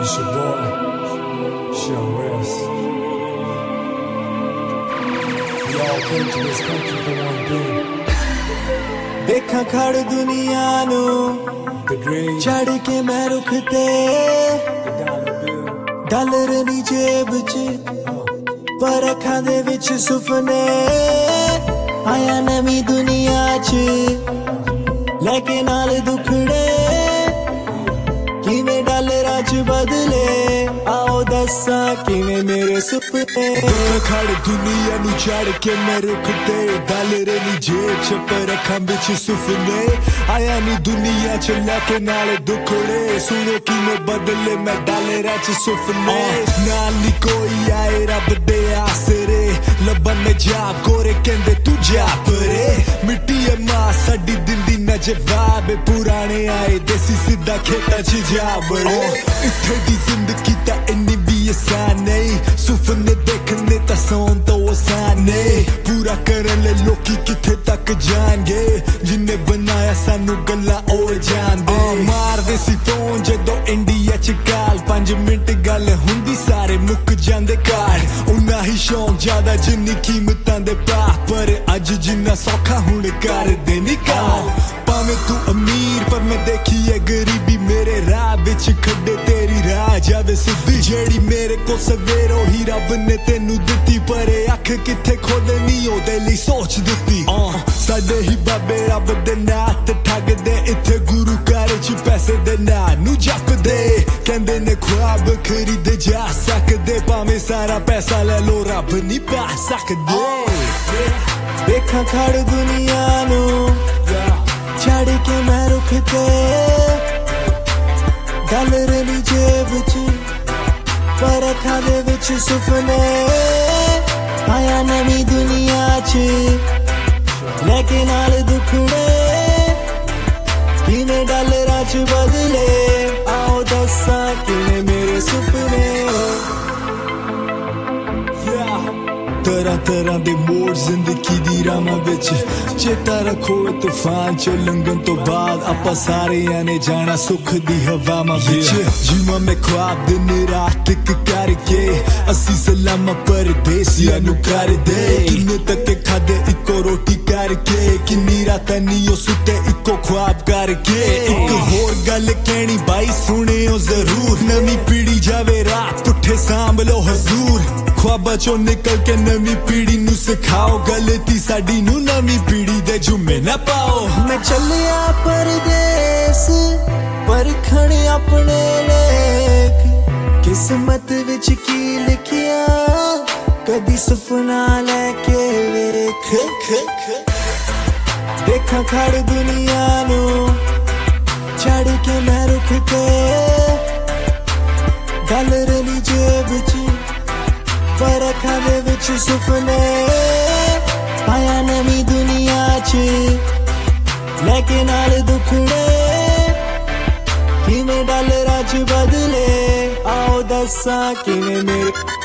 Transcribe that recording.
It's your boy, Sean West. We all came to this country for one thing. देखा खड़ दुनिया नू The dream, चढ़ के मैं रुख ते the dollar bill. डॉलर नी जेब च पर अखां दे विच सुपने आया नवी दुनिया च लेके नाल दुखड़े किवें डॉलरां च बदले आओ दस्सां किवें मेरे सुपने खड़ दुनिया नू चढ़ के मैं रुख ते डॉलर नी जेब च पर अखां विच सुपने आया नी दुनिया च लेके नाल दुखड़े सुनो किवें बदले मैं डॉलरां च सुपने नाल नी कोई आए रब दे आसरे लब्बन में जाब गोरे कहंदे तू जा परे मिट्टी है मां साडी दिंदी ना जवाब पुराने आए देसी सिद्धा खेतां च जा बड़े इत्थे दी जिंदगी तां इन्नी भी आसान नहीं सुपने देखने तां सौन तो आसान नहीं पूरा करन ले लोकी किथे तक जाणगे जिन्ने बनाया सानू गल्लां और जानदे मारदे सी फोन जदों इंडिया च काल 5 मिंट गल हुंदी सारे मुक जांदे कार उन्ना ही शौक ज्यादा जिन्नी कीमतां दे भा पर अज जिन्ना सौखा हुण कर दे निकाल भावें तू अमीर पर मैं देखी है गरीबी मेरे राह विच खड्डे तेरी राह जावे सिद्धी जेड़ी मेरे को सवेरो ही रब ने तेनू दित्ती पर अख किथे खोलनी ओदे लई सोच दित्ती साडे ही बाबे रब दे नां ते ठगदे इत्थे गुरु घर च पैसे दे नां नू जपदे कहंदे ने ख्वाब खरीद जा सकदे भावें सारा पैसा ले लो रब नहीं पा सकदे देखा खड़ दुनिया नू चढ़ के मैं रुख ते डॉलर नी जेब च पर अखां दे विच सुपने आया नवी दुनिया च लेके नाल दुखड़े किवें डॉलरां च बदले आओ दस्सां किवें मेरे सुपने तरह तरह दे मोड़ जिंदगी दी रामां विच चेता रखो तूफान चो लंघन तो बाद आपां सारेयां ने जाना सुख दी हवावां विच जीवां मैं ख्वाब दिन रात इक करके असी सलाम परदेसियां नू कर दे किन्ने तक खादे इको रोटी करके किन्नी रातां नीओ सुते इको ख्वाब करके एक होर गल कहनी भाई सुनियो जरूर नवी पीढ़ी जावे रात पुठे सांभ लो हजूर ख्वाबां चों निकल के नवी पीढ़ी नू सिखाओ गलती साडी नू नवी पीढ़ी दे जुम्मे ना पाओ मैं चलिया परदेस परखण अपने लेख किस्मत विच की लिखिया कदी सुपना लेके वेख देखा खड़ दुनिया नू चढ़ के मैं रुख ते डॉलर नी जेब च पर अखां दे विच सुपने आया नवी दुनिया च लेके नाल दुखड़े किवें डॉलरां च बदले आओ दस्सां किवें मेरे